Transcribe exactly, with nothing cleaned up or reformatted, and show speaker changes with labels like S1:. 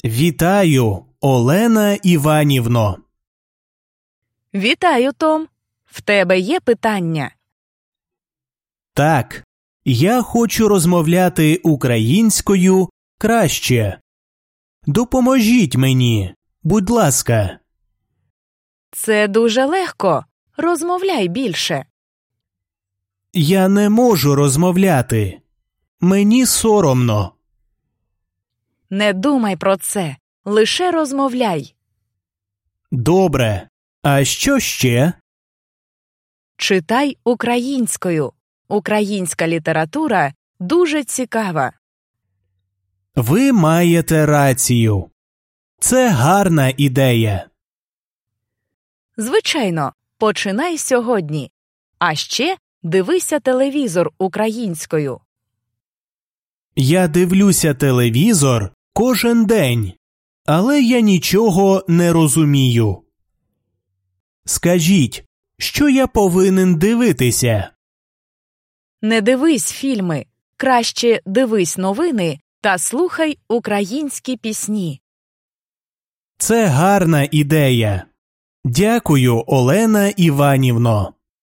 S1: Вітаю, Олена Іванівно.
S2: Вітаю, Том. В тебе є питання?
S1: Так, я хочу розмовляти українською краще. Допоможіть мені, будь ласка.
S2: Це дуже легко. Розмовляй більше.
S1: Я не можу розмовляти. Мені соромно.
S2: Не думай про це. Лише розмовляй.
S1: Добре. А що ще?
S2: Читай українською. Українська література дуже цікава.
S1: Ви маєте рацію. Це гарна ідея.
S2: Звичайно, починай сьогодні. А ще дивися телевізор українською.
S1: Я дивлюся телевізор кожен день, але я нічого не розумію. Скажіть, що я повинен дивитися?
S2: Не дивись фільми. Краще дивись новини та слухай українські пісні.
S1: Це гарна ідея. Дякую, Олена Іванівно.